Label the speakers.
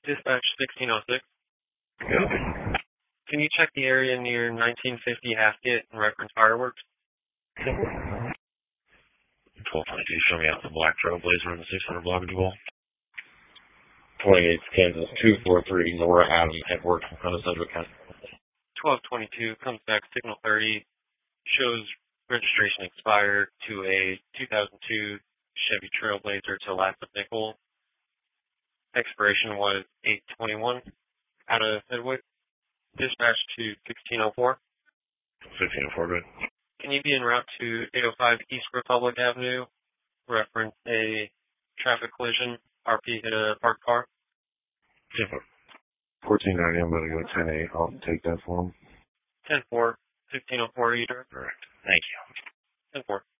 Speaker 1: Dispatch 1606.
Speaker 2: Good.
Speaker 1: Can you check the area near 1950 Haskett and reference fireworks?
Speaker 2: 1222, show me out the black Trailblazer on the 600 block of Duval.
Speaker 3: 28 Kansas 243, Nora Adam Edward from Sedgwick County.
Speaker 1: 1222 comes back signal 30, shows registration expired to a 2002 Chevy Trailblazer to last of nickel. Expiration was 8/21 out of Sedgwick. Dispatch to 1604.
Speaker 2: 1604, good.
Speaker 1: Can you be en route to 805 East Republic Avenue? Reference a traffic collision. RP hit a parked car.
Speaker 4: 1490, I'm going to go 10-8. I'll take that for him.
Speaker 1: 10-4, 1604 Eater.
Speaker 2: Correct. Thank you.
Speaker 1: 10-4.